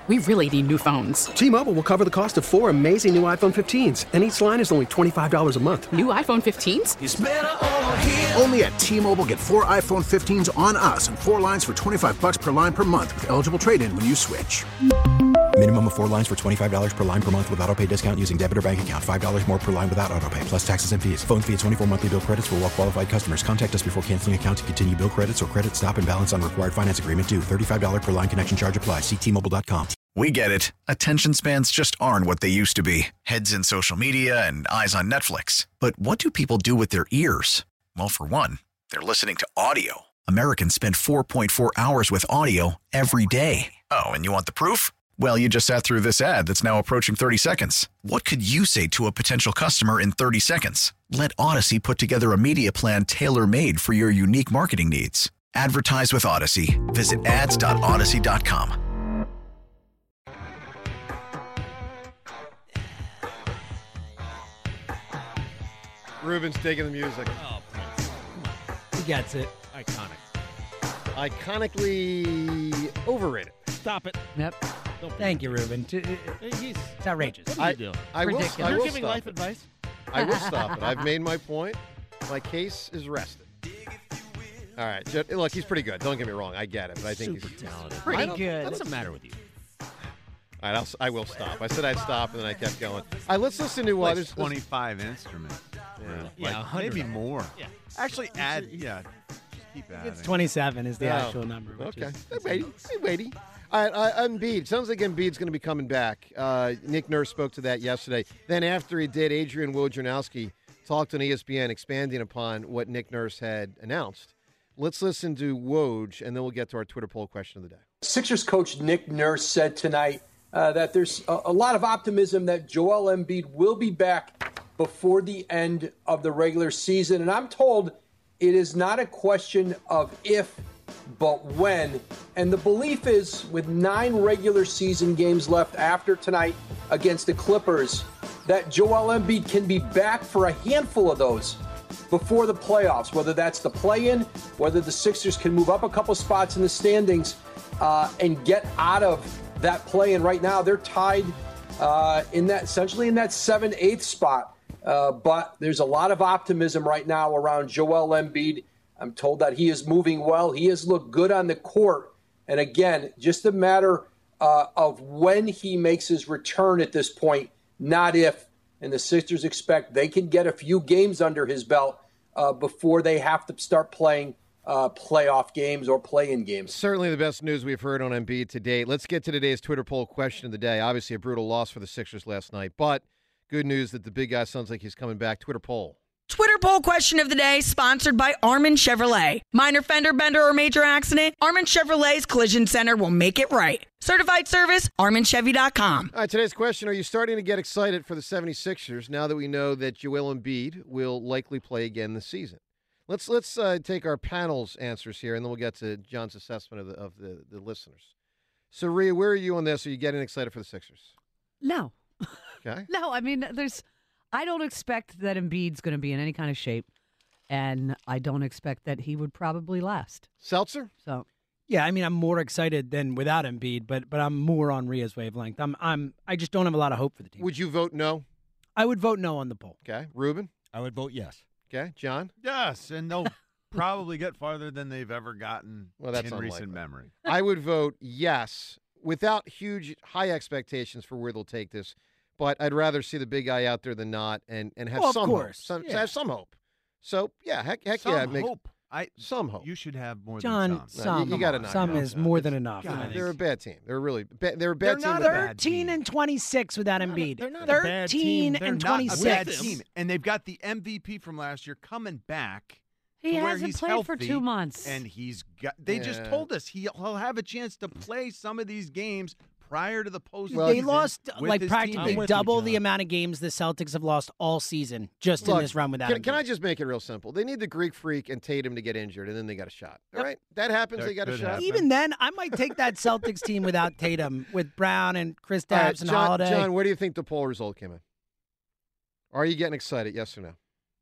We really need new phones. T-Mobile will cover the cost of 4 amazing new iPhone 15s, and each line is only $25 a month. New iPhone 15s? It's better over here. Only at T-Mobile, get 4 iPhone 15s on us and 4 lines for $25 per line per month with eligible trade-in when you switch. Minimum of 4 lines for $25 per line per month with autopay discount using debit or bank account. $5 more per line without autopay, plus taxes and fees. Phone fee at 24 monthly bill credits for well-qualified customers. Contact us before canceling account to continue bill credits or credit stop and balance on required finance agreement due. $35 per line connection charge applies. See T-Mobile.com. We get it. Attention spans just aren't what they used to be. Heads in social media and eyes on Netflix. But what do people do with their ears? Well, for one, they're listening to audio. Americans spend 4.4 hours with audio every day. Oh, and you want the proof? Well, you just sat through this ad that's now approaching 30 seconds. What could you say to a potential customer in 30 seconds? Let Odyssey put together a media plan tailor-made for your unique marketing needs. Advertise with Odyssey. Visit ads.odyssey.com. Ruben's digging the music. Oh, Prince. He gets it. Iconic. Iconically overrated. Stop it. Yep. Thank you, Ruben. It's outrageous. What are you doing? I will You're giving stop life it. advice? I will stop it. I've made my point. My case is rested. All right. Look, he's pretty good. Don't get me wrong. I get it. But I think Super he's talented. Pretty good. What's the matter with you? All right, I will stop. I said I'd stop, and then I kept going. All right, let's listen to There's 25 instruments. Yeah, Maybe more. Yeah. Actually, just keep adding. It's 27 is the actual number. Okay. Hey, Brady. All right, Embiid. Sounds like Embiid's going to be coming back. Nick Nurse spoke to that yesterday. Then after he did, Adrian Wojnarowski talked on ESPN, expanding upon what Nick Nurse had announced. Let's listen to Woj, and then we'll get to our Twitter poll question of the day. Sixers coach Nick Nurse said tonight that there's a lot of optimism that Joel Embiid will be back before the end of the regular season. And I'm told it is not a question of if, but when. And the belief is with 9 regular season games left after tonight against the Clippers, that Joel Embiid can be back for a handful of those before the playoffs, whether that's the play-in, whether the Sixers can move up a couple spots in the standings and get out of that play-in. Right now, they're tied essentially in that 7-8 spot. But there's a lot of optimism right now around Joel Embiid. I'm told that he is moving well. He has looked good on the court. And again, just a matter of when he makes his return at this point, not if. And the Sixers expect they can get a few games under his belt before they have to start playing playoff games or play-in games. Certainly the best news we've heard on Embiid to date. Let's get to today's Twitter poll question of the day. Obviously a brutal loss for the Sixers last night, but good news that the big guy sounds like he's coming back. Twitter poll. Twitter poll question of the day sponsored by Armin Chevrolet. Minor fender bender or major accident? Armin Chevrolet's Collision Center will make it right. Certified service, ArminChevy.com. All right, today's question, are you starting to get excited for the 76ers now that we know that Joel Embiid will likely play again this season? Let's take our panel's answers here, and then we'll get to John's assessment of the listeners. So, Rhea, where are you on this? Are you getting excited for the Sixers? No. Okay. No, I mean, I don't expect that Embiid's going to be in any kind of shape, and I don't expect that he would probably last. Seltzer? So, yeah, I mean, I'm more excited than without Embiid, but I'm more on Rhea's wavelength. I just don't have a lot of hope for the team. Would you vote no? I would vote no on the poll. Okay. Ruben? I would vote yes. Okay. John? Yes, and they'll probably get farther than they've ever gotten that's in recent unlikely. memory. I would vote yes, without high expectations for where they'll take this. But I'd rather see the big guy out there than not, and have some hope. Have some hope. So yeah, heck some yeah, hope. Some hope. You should have more John, than some. You got to knock some it is off. more than enough. They're a bad team. They're really they're a bad team. Not 13 and 26 without Embiid. They're not 13 a bad team. They're and Not 26. a bad team, and they've got the MVP from last year coming back. he to where hasn't he's played healthy, for 2 months. and they just told us he'll have a chance to play some of these games prior to the postseason. They lost with his practically teammates. double the amount of games the Celtics have lost all season just in this run without Embiid. Can I just make it real simple? They need the Greek Freak and Tatum to get injured, and then they got a shot. All right? That happens, they got a shot. Even then, I might take that Celtics team without Tatum, with Brown and Chris Dabbs and Holiday. John, where do you think the poll result came in? Are you getting excited, yes or no?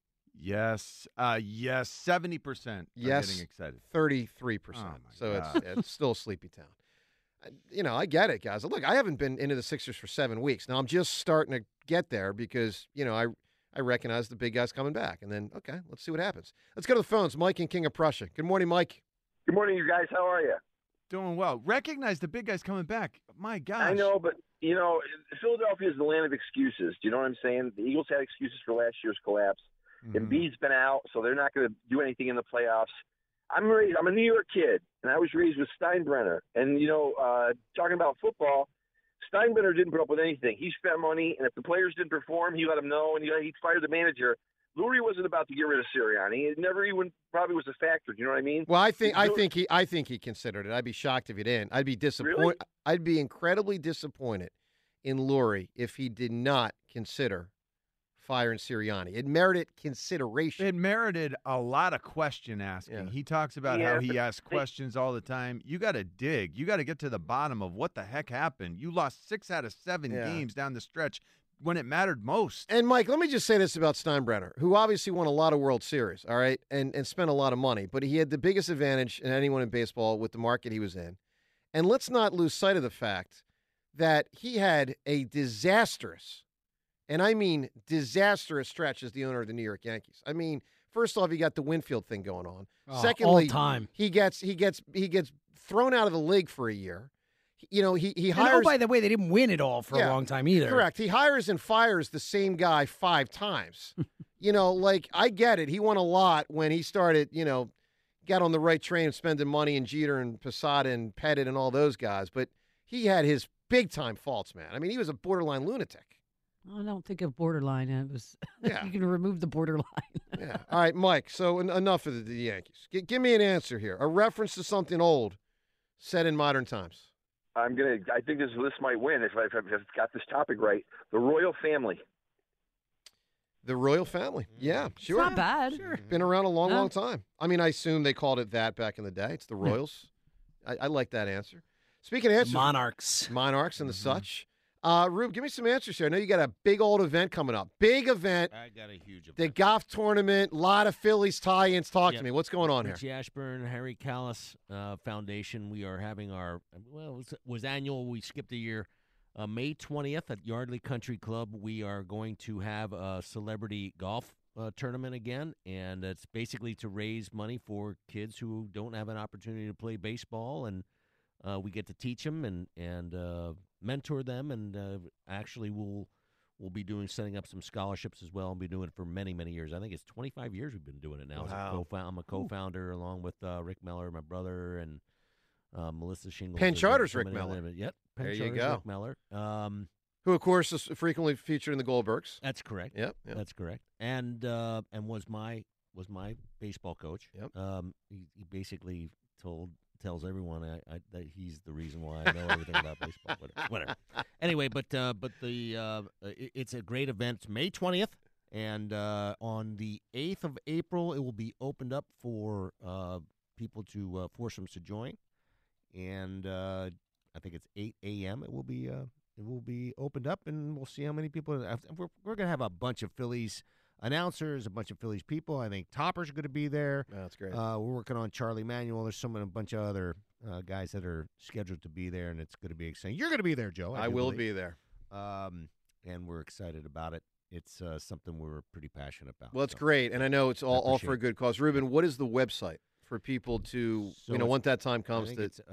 Yes. Yes, 70%. Yes, getting excited. 33%. So it's still a sleepy town. I get it, guys. Look, I haven't been into the Sixers for 7 weeks. Now I'm just starting to get there because, I recognize the big guy's coming back. And then, okay, let's see what happens. Let's go to the phones. Mike in King of Prussia. Good morning, Mike. Good morning, you guys. How are you? Doing well. Recognize the big guy's coming back. My gosh. I know, but, Philadelphia is the land of excuses. Do you know what I'm saying? The Eagles had excuses for last year's collapse. Embiid's been out, so they're not going to do anything in the playoffs. I'm a New York kid, and I was raised with Steinbrenner. And, talking about football, Steinbrenner didn't put up with anything. He spent money, and if the players didn't perform, he let them know, and he fired the manager. Lurie wasn't about to get rid of Sirianni. It never even probably was a factor. Do you know what I mean? Well, I think he considered it. I'd be shocked if he didn't. I'd be disappointed. Really? I'd be incredibly disappointed in Lurie if he did not consider firing Sirianni. It merited consideration. It merited a lot of question asking. Yeah. He talks about how he asks questions all the time. You got to dig. You got to get to the bottom of what the heck happened. You lost 6 out of 7 games down the stretch when it mattered most. And, Mike, let me just say this about Steinbrenner, who obviously won a lot of World Series, all right, and spent a lot of money. But he had the biggest advantage in anyone in baseball with the market he was in. And let's not lose sight of the fact that he had a disastrous, and I mean disastrous, stretch as the owner of the New York Yankees. I mean, first off, you got the Winfield thing going on. Secondly, all time. he gets thrown out of the league for a year. He And hires. by the way, they didn't win it all for a long time either. Correct. He hires and fires the same guy 5 times. I get it. He won a lot when he started, got on the right train spending money and Jeter and Posada and Pettit and all those guys. But he had his big-time faults, man. I mean, he was a borderline lunatic. I don't think of borderline. It was. Yeah. You can remove the borderline. Yeah. All right, Mike. So enough of the Yankees. Give me an answer here. A reference to something old said in modern times. I think this might win if I've got this topic right. The royal family. The royal family. Yeah, sure. It's not bad. Sure. Been around a long, long time. I mean, I assume they called it that back in the day. It's the Royals. I like that answer. Speaking of answers. Monarchs. And the such. Rube, give me some answers here. I know you got a big old event coming up. Big event. I got a huge event. The golf tournament, a lot of Phillies tie-ins. Talk to me. What's going on here? Richie Ashburn, Harry Callis Foundation. We are having our, it was annual. We skipped a year. May 20th at Yardley Country Club, we are going to have a celebrity golf tournament again, and it's basically to raise money for kids who don't have an opportunity to play baseball, and we get to teach them and mentor them, and actually we'll be setting up some scholarships as well, and be doing it for many, many years. I think it's 25 years we've been doing it now. Wow. I'm a co-founder along with Rick Meller, my brother, and Melissa Shingles. Penn Charter's Rick Meller. Yep. There you Charter's go. Rick Meller. Who, of course, is frequently featured in the Goldbergs. That's correct. Yep. That's correct. And was my baseball coach. Yep. He basically tells everyone that he's the reason why I know everything about baseball. Whatever. Anyway, but it's a great event. It's May 20th, and on the 8th of April, it will be opened up for people to foursomes to join, and I think it's 8 a.m. It will be opened up, and we'll see how many people. We're going to have a bunch of Phillies announcers, a bunch of Phillies people. I think Topper's going to be there. Oh, that's great. We're working on Charlie Manuel. There's a bunch of other guys that are scheduled to be there, and it's going to be exciting. You're going to be there, Joe. I will be there. And we're excited about it. It's something we're pretty passionate about. Well, it's great, and I know it's all for a good cause. Ruben, what is the website for people to, once that time comes? I think it's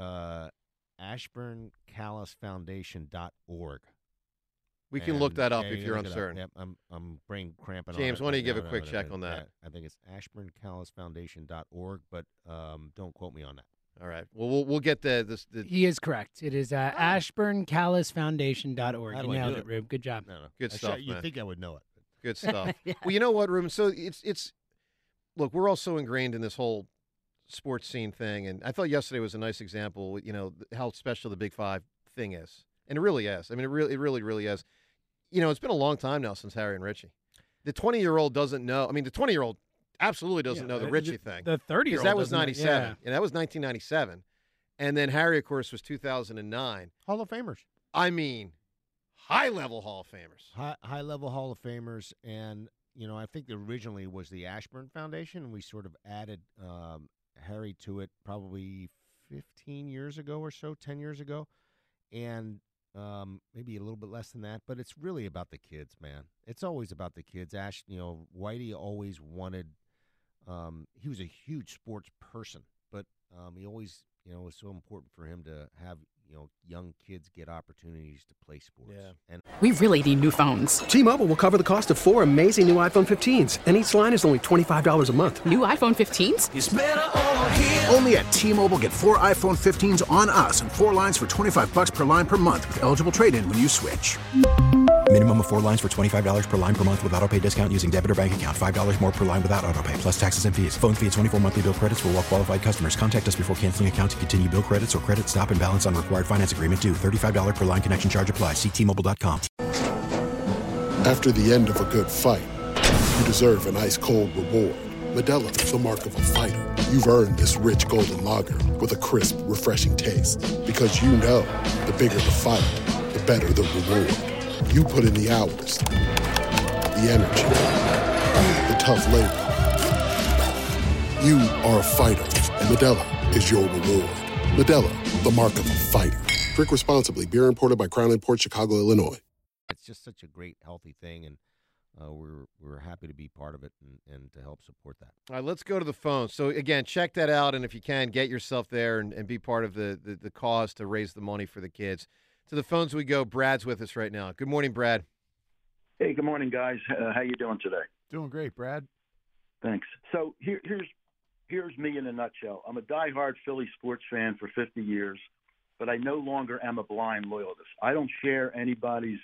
AshburnCallisFoundation.org. We can look that up if you're uncertain. Yep, I'm brain cramping. James, on it. why don't you give a quick check on that? I think it's AshburnCallisFoundation.org, but don't quote me on that. All right. Well, we'll get the. He is correct. It is AshburnCallisFoundation.org. How do You I nailed do it, Rube. Good job. No. Good stuff, You'd man. think I would know it. Good stuff. Well, you know what, Ruben? So it's look, we're all so ingrained in this whole sports scene thing, and I thought yesterday was a nice example. How special the Big Five thing is, and it really is. I mean, it really is. It's been a long time now since Harry and Richie. The 20-year-old doesn't know. I mean, the 20-year-old absolutely doesn't know the Richie thing. The 30-year-old, because that was doesn't know. 97, and that was 1997, and then Harry, of course, was 2009. Hall of Famers. I mean, high-level Hall of Famers. High-level Hall of Famers, and I think originally was the Ashburn Foundation, and we sort of added Harry to it probably 15 years ago or so, 10 years ago. and maybe a little bit less than that, but it's really about the kids, man. It's always about the kids. Ash, Whitey always wanted. He was a huge sports person, but he always, it was so important for him to have, young kids get opportunities to play sports. Yeah. And We really need new phones. T-Mobile will cover the cost of 4 amazing new iPhone 15s, and each line is only $25 a month. New iPhone 15s? It's better over here. Only at T-Mobile, get 4 iPhone 15s on us and 4 lines for $25 per line per month with eligible trade-in when you switch. Minimum of 4 lines for $25 per line per month with autopay discount using debit or bank account. $5 more per line without autopay, plus taxes and fees. Phone fee at 24 monthly bill credits for well-qualified customers. Contact us before canceling account to continue bill credits or credit stop and balance on required finance agreement due. $35 per line connection charge applies. See T-Mobile.com. After the end of a good fight, you deserve an ice-cold reward. Modelo is the mark of a fighter. You've earned this rich golden lager with a crisp, refreshing taste. Because you know, the bigger the fight, the better the reward. You put in the hours, the energy, the tough labor. You are a fighter, and Modelo is your reward. Modelo, the mark of a fighter. Drink responsibly. Beer imported by Crown Imports, Chicago, Illinois. it's just such a great, healthy thing, and we're happy to be part of it and to help support that. All right, let's go to the phone. So, again, check that out, and if you can, get yourself there and be part of the cause to raise the money for the kids. To the phones we go. Brad's with us right now. Good morning, Brad. Hey, good morning, guys. How you doing today? Doing great, Brad. Thanks. So here's me in a nutshell. I'm a diehard Philly sports fan for 50 years, but I no longer am a blind loyalist. I don't share anybody's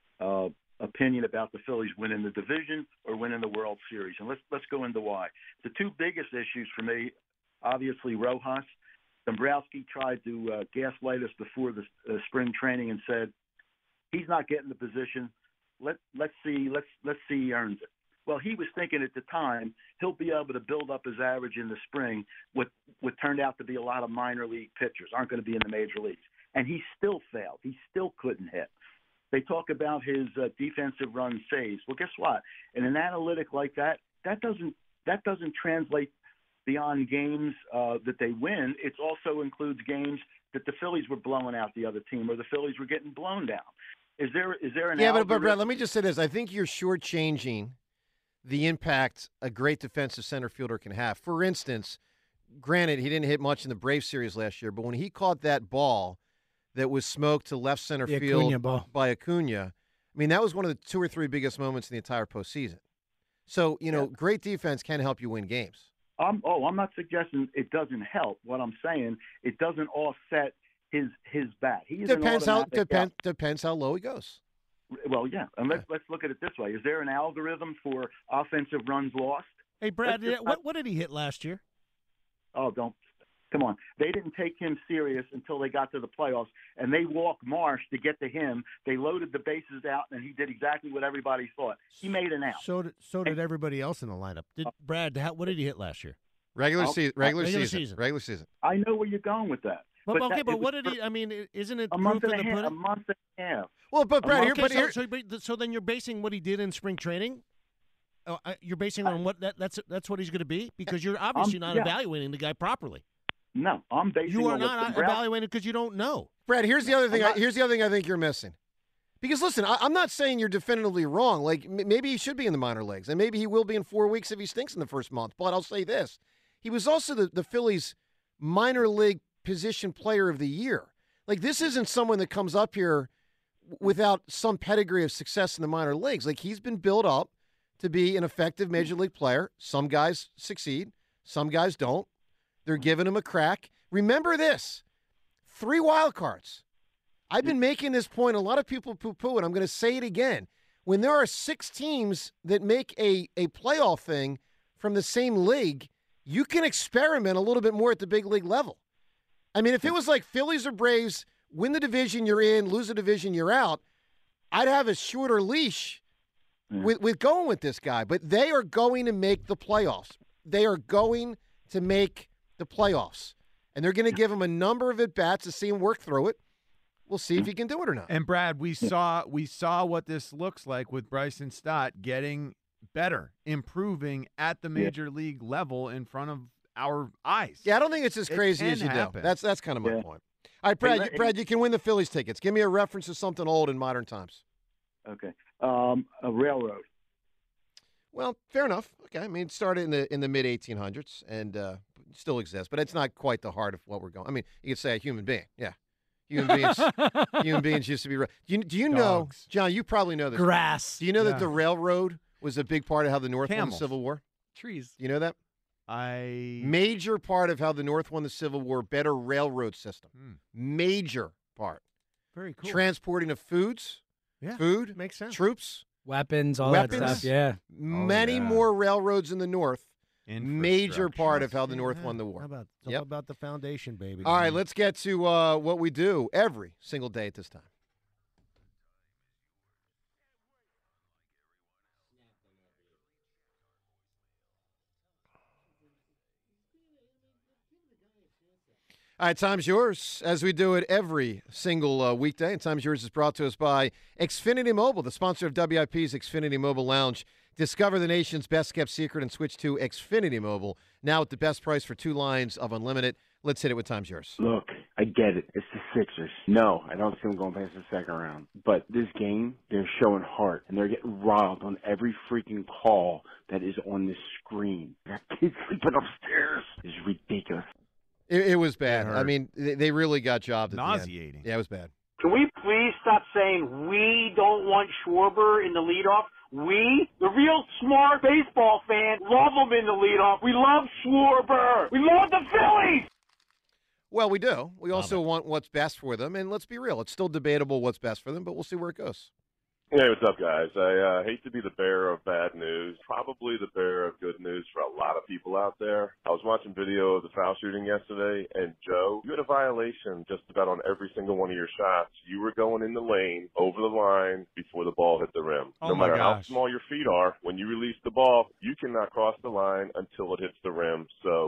opinion about the Phillies winning the division or winning the World Series. And let's go into why. The two biggest issues for me, obviously, Rojas. Dombrowski tried to gaslight us before the spring training and said he's not getting the position. Let's see he earns it. Well, he was thinking at the time he'll be able to build up his average in the spring. What turned out to be a lot of minor league pitchers aren't going to be in the major leagues, and he still failed. He still couldn't hit. They talk about his defensive run saves. Well, guess what? In an analytic like that doesn't translate beyond games that they win. It also includes games that the Phillies were blowing out the other team or the Phillies were getting blown down. Is there an but Brad, let me just say this. I think you're shortchanging the impact a great defensive center fielder can have. For instance, granted, he didn't hit much in the Braves series last year, but when he caught that ball that was smoked to left center field by Acuna, I mean, that was one of the two or three biggest moments in the entire postseason. So, great defense can help you win games. I'm not suggesting it doesn't help. What I'm saying, it doesn't offset his bat. Depends how low he goes. Well, yeah, and let's look at it this way: is there an algorithm for offensive runs lost? Hey, Brad, what did he hit last year? Oh, come on! They didn't take him serious until they got to the playoffs, and they walked Marsh to get to him. They loaded the bases out, and he did exactly what everybody thought. He made an out. So did everybody else in the lineup. Brad, what did he hit last year? Regular season. I know where you're going with that. But what did he? I mean, isn't it a month and a half? pudding? A month and a half. Well, but Brad, so then you're basing what he did in spring training. You're basing on what that's what he's going to be, because you're obviously not evaluating the guy properly. No, I'm basing. You are not evaluating because you don't know. Brad, here's the other thing. Here's the other thing I think you're missing. Because listen, I'm not saying you're definitively wrong. Like maybe he should be in the minor leagues, and maybe he will be in 4 weeks if he stinks in the first month. But I'll say this: he was also the Phillies' minor league position player of the year. Like, this isn't someone that comes up here without some pedigree of success in the minor leagues. Like, he's been built up to be an effective major league player. Some guys succeed, some guys don't. They're giving him a crack. Remember this: 3 wild cards. I've been making this point. A lot of people poo-poo it. I'm going to say it again. When there are 6 teams that make a playoff thing from the same league, you can experiment a little bit more at the big league level. I mean, if it was like Phillies or Braves, win the division, you're in, lose the division, you're out, I'd have a shorter leash with going with this guy. But they are going to make the playoffs. They are going to make the playoffs. And they're going to give him a number of at-bats to see him work through it. We'll see if he can do it or not. And, Brad, we saw what this looks like with Bryson Stott getting better, improving at the major league level in front of our eyes. Yeah, I don't think it's as crazy as you do. That's kind of my point. All right, Brad, you can win the Phillies tickets. Give me a reference to something old in modern times. Okay. A railroad. Well, fair enough. Okay, I mean, it started in the mid 1800s and still exists, but it's not quite the heart of what we're going. I mean, you could say a human being. Yeah, human beings used to be. Do you know, John? You probably know this. Grass. Do you know that the railroad was a big part of how the North won the Civil War? Trees. Do you know that? Major part of how the North won the Civil War. Better railroad system. Major part. Very cool. Transporting of foods. Yeah, food makes sense. Troops. Weapons, all that stuff, yeah. Many more railroads in the North. Major part of how the North won the war. How about, it's all about the foundation, baby. All right, let's get to what we do every single day at this time. All right, Time's Yours, as we do it every single weekday. And Time's Yours is brought to us by Xfinity Mobile, the sponsor of WIP's Xfinity Mobile Lounge. Discover the nation's best-kept secret and switch to Xfinity Mobile, now at the best price for 2 lines of unlimited. Let's hit it with Time's Yours. Look, I get it. It's the Sixers. No, I don't see them going past the second round. But this game, they're showing heart, and they're getting riled on every freaking call that is on this screen. That kid sleeping upstairs is ridiculous. It was bad. I mean, they really got jobbed at Nauseating. the end. Yeah, it was bad. Can we please stop saying we don't want Schwarber in the leadoff? We, the real smart baseball fan, love him in the leadoff. We love Schwarber. We love the Phillies. Well, we do. We also want what's best for them. And let's be real, it's still debatable what's best for them, but we'll see where it goes. Hey, what's up, guys? I hate to be the bearer of bad news, probably the bearer of good news for a lot of people out there. I was watching video of the foul shooting yesterday, and Joe, you had a violation just about on every single one of your shots. You were going in the lane, over the line, before the ball hit the rim. Oh, no my matter how gosh. small your feet are, when you release the ball, you cannot cross the line until it hits the rim. So...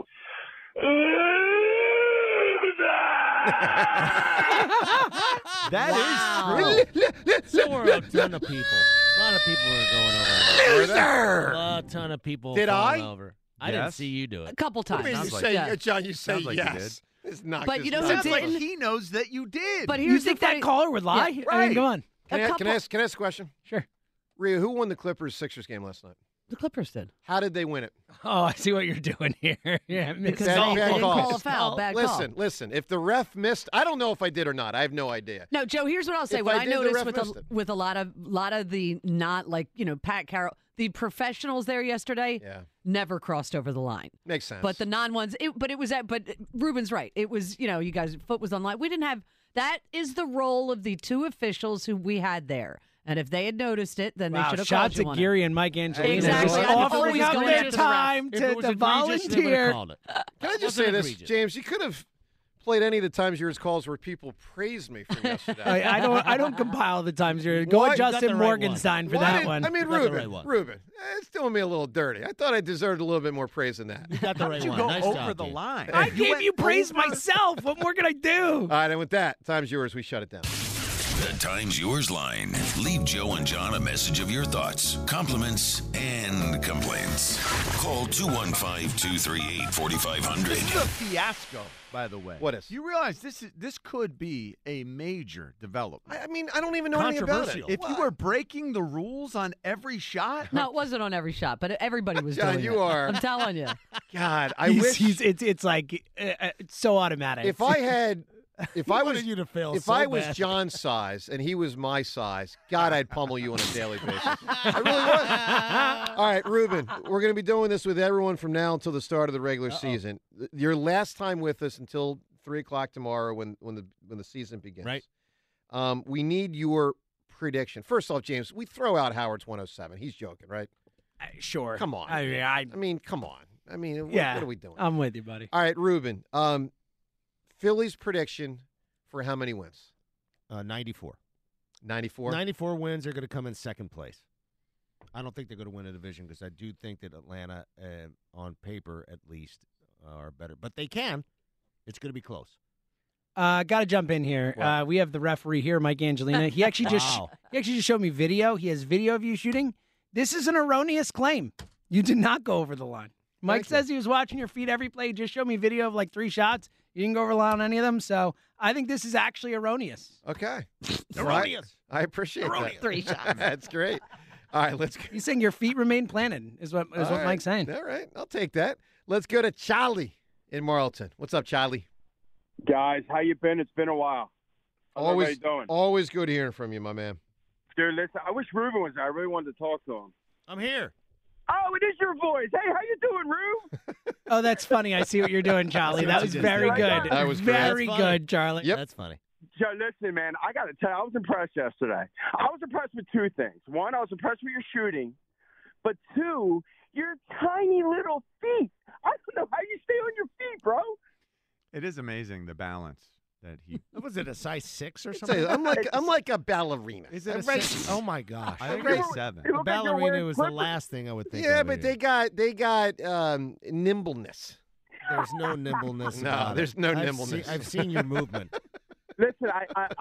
That is true. So were a ton of people. A lot of people were going over. Loser! A ton of people Did falling I? over. I didn't see you do it. A couple times. What do you mean you say, John, you say yes. It's not But just you know not. who didn't? He knows that you did. But You here's the think that funny- caller would lie? Yeah, I mean, come on. Can I couple- ask a question? Sure. Rhea, who won the Clippers-Sixers game last night? The Clippers did. How did they win it? Oh, I see what you're doing here. Yeah, Because Bad- they bad didn't calls. call a foul. Bad call. Listen. If the ref missed, I don't know if I did or not. I have no idea. No, Joe. Here's what I'll say. If What I I did, the noticed ref with missed it. a lot of the not like Pat Carroll, the professionals there yesterday, never crossed over the line. Makes sense. But the non-ones, but Ruben's right. It was you guys' foot was on line. We didn't have. That is the role of the 2 officials who we had there. And if they had noticed it, then they should have shout called to you on Geary it. and Mike Angelino. Exactly. Just I'm offering always up going their after the ref. time If it to was egregious, they would've volunteer. called it. Can I just Wasn't say this, egregious. James? You could have played any of the Times Yours calls where people praised me from yesterday. I don't compile the times here. Go Why- with got the Justin right Morgenstein for Why that did- one. I mean, Ruben, it's doing me a little dirty. I thought I deserved a little bit more praise than that. You got the How right did you one. go Nice over job, the Dave. line? I You gave went you praise over- myself. What more can I do? All right, and with that, Times Yours, we shut it down. The Times Yours line. Leave Joe and John a message of your thoughts, compliments, and complaints. Call 215-238-4500. This is a fiasco, by the way. What is? You realize this could be a major development. I mean, I don't even know anything about it. If you were breaking the rules on every shot, No, it wasn't on every shot, but everybody was John, doing you it. are- I'm telling you. God, I wish. It's like it's so automatic. If I had. If I was wanted you to fail if so I was bad. John's size and he was my size, God, I'd pummel you on a daily basis. I really would. All right, Ruben, we're going to be doing this with everyone from now until the start of the regular season. Your last time with us until 3:00 tomorrow when the season begins. Right. We need your prediction. First off, James, we throw out Howard's 107. He's joking, right? Sure. Come on. I mean, come on. I mean, what yeah. are we doing? I'm with you, buddy. All right, Ruben. Phillies prediction for how many wins? 94. 94? 94 wins are going to come in second place. I don't think they're going to win a division because I do think that Atlanta, on paper at least, are better. But they can. It's going to be close. Got to jump in here. We have the referee here, Mike Angelina. He actually just showed me video. He has video of you shooting. This is an erroneous claim. You did not go over the line. Mike says he was watching your feet every play. He just showed me video of like 3 shots. You didn't go over on any of them. So I think this is actually erroneous. Okay. Erroneous. I appreciate that. 3 shots. That's great. All right, let's go. He's saying your feet remain planted is what Mike's saying. All right, I'll take that. Let's go to Charlie in Marlton. What's up, Charlie? Guys, how you been? It's been a while. How's everybody doing? Always good hearing from you, my man. Dude, listen, I wish Ruben was there. I really wanted to talk to him. I'm here. Oh, it is your voice. Hey, how you doing, Rube? Oh, that's funny. I see what you're doing, Charlie. That was very good. That was very good, Charlie. Yep. That's funny. Joe, listen, man, I got to tell you, I was impressed yesterday. I was impressed with 2 things. One, I was impressed with your shooting. But 2, your tiny little feet. I don't know how you stay on your feet, bro. It is amazing, the balance that he. Was it a size 6 or something? I'm like a ballerina. Is it a Right. 6? Oh, my gosh. I think it's 7. A ballerina was the last thing I would think Yeah, of. but they got nimbleness. There's no nimbleness. No, about there's it. no nimbleness. I've seen your movement. Listen,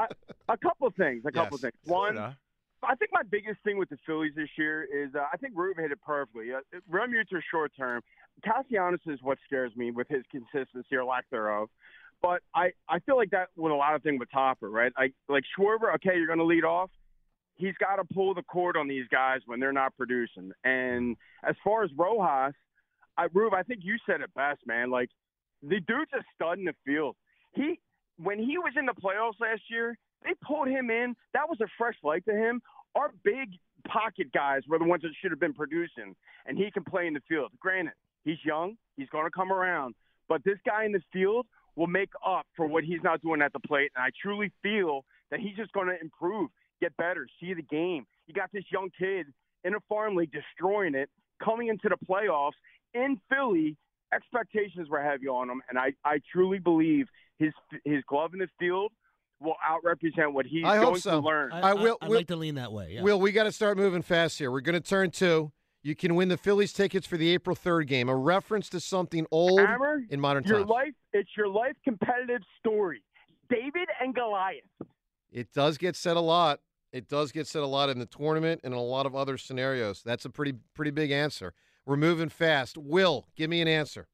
a couple things. Things. One, Soda. I think my biggest thing with the Phillies this year is I think Rube hit it perfectly. Realmuto are short term. Castellanos is what scares me with his consistency or lack thereof. But I feel like that with a lot of things with Topper, right? Like Schwarber, okay, you're going to lead off. He's got to pull the cord on these guys when they're not producing. And as far as Rojas, Rube, I think you said it best, man. Like, the dude's a stud in the field. When he was in the playoffs last year, they pulled him in. That was a fresh light to him. Our big pocket guys were the ones that should have been producing, and he can play in the field. Granted, he's young. He's going to come around. But this guy in the field will make up for what he's not doing at the plate, and I truly feel that he's just going to improve, get better, see the game. You got this young kid in a farm league destroying it, coming into the playoffs in Philly. Expectations were heavy on him, and I truly believe his glove in the field will out-represent what he's I going hope so. to learn. I'd like to lean that way. Yeah. Will, we got to start moving fast here. We're going to turn 2. You can win the Phillies tickets for the April 3rd game, a reference to something old Hammer, in modern your times. It's your life competitive story. David and Goliath. It does get said a lot. It does get said a lot in the tournament and in a lot of other scenarios. That's a pretty big answer. We're moving fast. Will, give me an answer.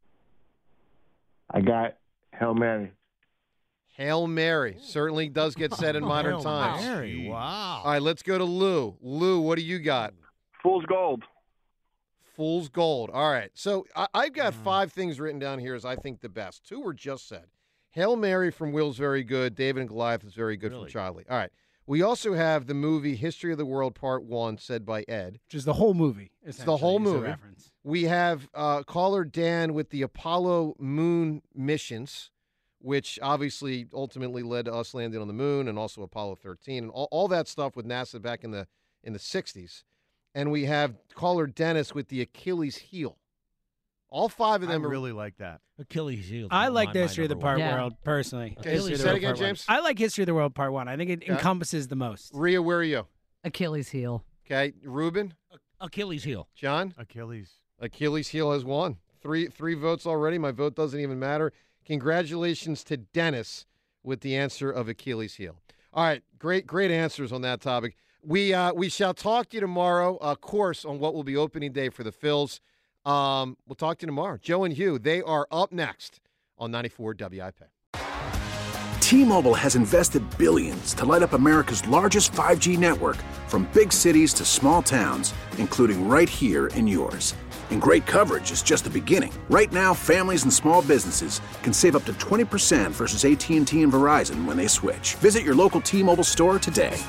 I got Hail Mary. Hail Mary certainly does get said in modern Hail times. Mary, wow. All right, let's go to Lou. Lou, what do you got? Fool's Gold. Fool's Gold. All right. So I've got 5 things written down here as I think the best. 2 were just said. Hail Mary from Will's very good. David and Goliath is very good from Charlie. All right. We also have the movie History of the World Part 1 said by Ed. Which is the whole movie. It's the whole is a movie. reference. We have caller Dan with the Apollo moon missions, which obviously ultimately led to us landing on the moon, and also Apollo 13 and all that stuff with NASA back in the 60s. And we have caller Dennis with the Achilles heel. All 5 of them are really like that. Achilles heel. I like the History of the Part World, personally. Okay, say it again, James. I like History of the World Part 1. I think it encompasses the most. Rhea, where are you? Achilles heel. Okay. Ruben? Achilles heel. John? Achilles. Achilles heel has won. Three votes already. My vote doesn't even matter. Congratulations to Dennis with the answer of Achilles heel. All right. Great answers on that topic. We shall talk to you tomorrow, of course, on what will be opening day for the Phils. We'll talk to you tomorrow. Joe and Hugh, they are up next on 94 WIP. T-Mobile has invested billions to light up America's largest 5G network, from big cities to small towns, including right here in yours. And great coverage is just the beginning. Right now, families and small businesses can save up to 20% versus AT&T and Verizon when they switch. Visit your local T-Mobile store today.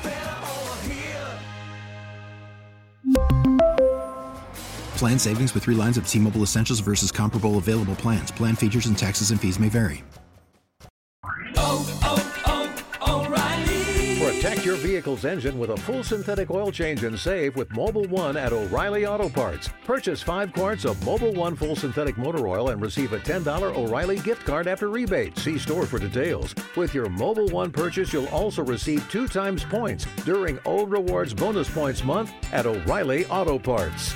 Plan savings with 3 lines of T-Mobile Essentials versus comparable available plans. Plan features and taxes and fees may vary. Protect your vehicle's engine with a full synthetic oil change and save with Mobil 1 at O'Reilly Auto Parts. Purchase 5 quarts of Mobil 1 full synthetic motor oil and receive a $10 O'Reilly gift card after rebate. See store for details. With your Mobil 1 purchase, you'll also receive 2 times points during O Rewards Bonus Points Month at O'Reilly Auto Parts.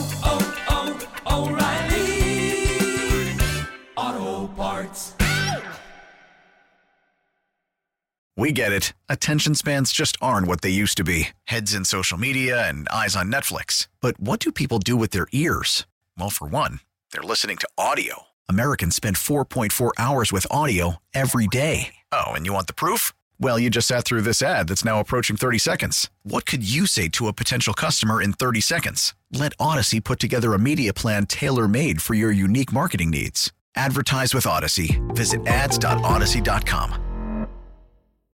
O'Reilly Auto Parts. We get it. Attention spans just aren't what they used to be. Heads in social media and eyes on Netflix. But what do people do with their ears? Well, for one, They're listening to audio. Americans spend 4.4 hours with audio every day. Oh, and you want the proof? Well, you just sat through this ad that's now approaching 30 seconds. What could you say to a potential customer in 30 seconds? Let Odyssey put together a media plan tailor-made for your unique marketing needs. Advertise with Odyssey. Visit ads.odyssey.com.